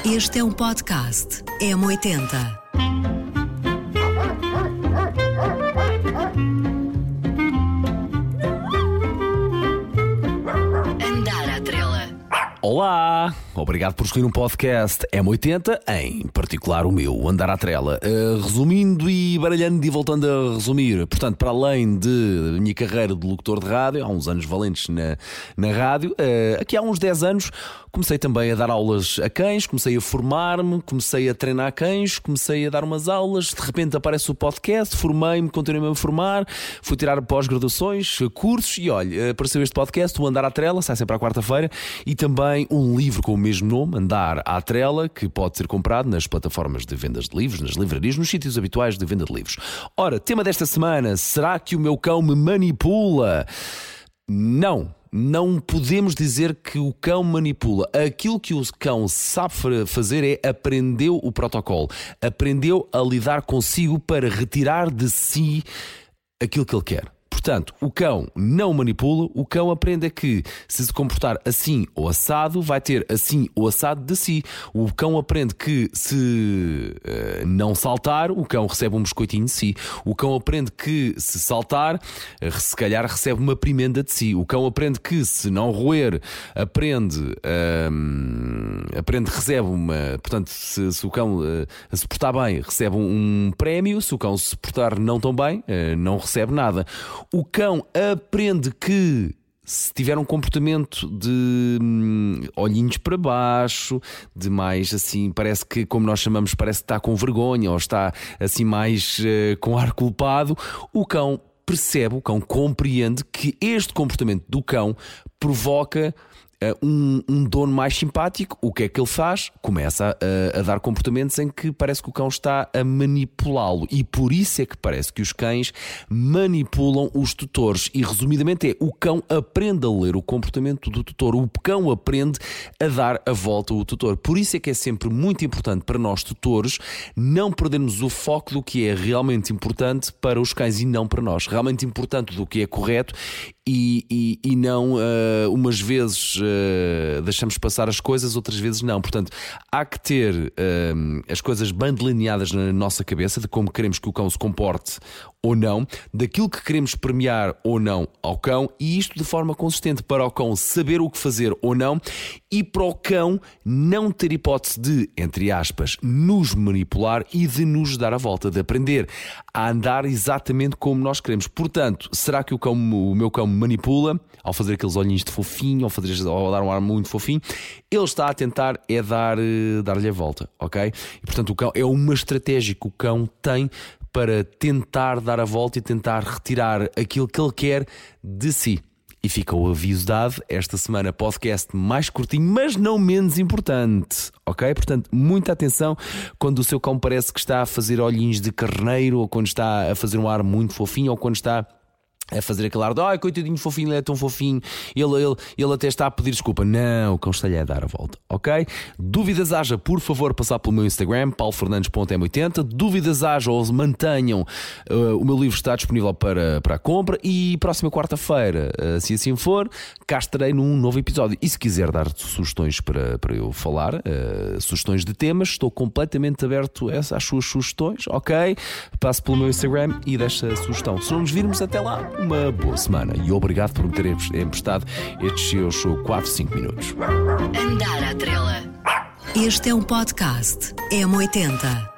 Este é um podcast M80. Andar à trela. Olá, obrigado por escolher um podcast M80, em particular o meu, Andar à Trela. Resumindo e baralhando e voltando a resumir, portanto, para além da minha carreira de locutor de rádio, há uns anos valentes na rádio, aqui há uns 10 anos comecei também a dar aulas a cães, comecei a formar-me, comecei a treinar cães, comecei a dar umas aulas, de repente aparece o podcast, formei-me, continuei-me a formar, fui tirar pós-graduações, cursos e olha, apareceu este podcast, o Andar à Trela, sai sempre à quarta-feira, e também um livro com o mesmo nome, Andar à Trela, que pode ser comprado nas plataformas de vendas de livros, nas livrarias, nos sítios habituais de venda de livros. Ora, tema desta semana, será que o meu cão me manipula? Não podemos dizer que o cão manipula. Aquilo que o cão sabe fazer é aprendeu o protocolo, aprendeu a lidar consigo para retirar de si aquilo que ele quer. Portanto, o cão não manipula, o cão aprende que se comportar assim ou assado, vai ter assim ou assado de si. O cão aprende que se não saltar, o cão recebe um biscoitinho de si. O cão aprende que se saltar, se calhar recebe uma pimenta de si. O cão aprende que se não roer, recebe uma... Portanto, se o cão se portar bem, recebe um prémio. Se o cão se portar não tão bem, não recebe nada. O cão aprende que se tiver um comportamento de olhinhos para baixo, de mais assim, parece que, como nós chamamos, parece que está com vergonha ou está assim mais com ar culpado, o cão percebe, o cão compreende que este comportamento do cão provoca um dono mais simpático. O que é que ele faz? Começa a dar comportamentos em que parece que o cão está a manipulá-lo, e por isso é que parece que os cães manipulam os tutores. E resumidamente o cão aprende a ler o comportamento do tutor, o cão aprende a dar a volta ao tutor. Por isso é que é sempre muito importante para nós tutores não perdermos o foco do que é realmente importante para os cães e não para nós, realmente importante do que é correto, e não umas vezes deixamos passar as coisas, outras vezes não. Portanto, há que ter as coisas bem delineadas na nossa cabeça de como queremos que o cão se comporte ou não, daquilo que queremos premiar ou não ao cão, e isto de forma consistente para o cão saber o que fazer ou não, e para o cão não ter hipótese de, entre aspas, nos manipular e de nos dar a volta, de aprender a andar exatamente como nós queremos. Portanto, será que o meu cão me manipula ao fazer aqueles olhinhos de fofinho, ao dar um ar muito fofinho? Ele está a tentar dar-lhe a volta, ok? E portanto o cão é uma estratégia que o cão tem para tentar dar a volta e tentar retirar aquilo que ele quer de si. E fica o aviso dado, esta semana podcast mais curtinho, mas não menos importante, ok? Portanto, muita atenção quando o seu cão parece que está a fazer olhinhos de carneiro, ou quando está a fazer um ar muito fofinho, ou quando está a fazer aquele ar de ai, coitadinho fofinho, ele é tão fofinho, ele até está a pedir desculpa. Não, o cão está-lhe a dar a volta, ok? Dúvidas haja, por favor, passar pelo meu Instagram, paulofernandes.m80. Dúvidas haja ou mantenham, o meu livro está disponível para a compra, e próxima quarta-feira, se assim for, cá estarei num novo episódio. E se quiser dar sugestões para eu falar, sugestões de temas, estou completamente aberto às suas sugestões, ok? Passe pelo meu Instagram e deixe a sugestão. Se não nos virmos, até lá, uma boa semana e obrigado por me terem emprestado estes seus 4-5 minutos. Andar à trela. Este é um podcast M80.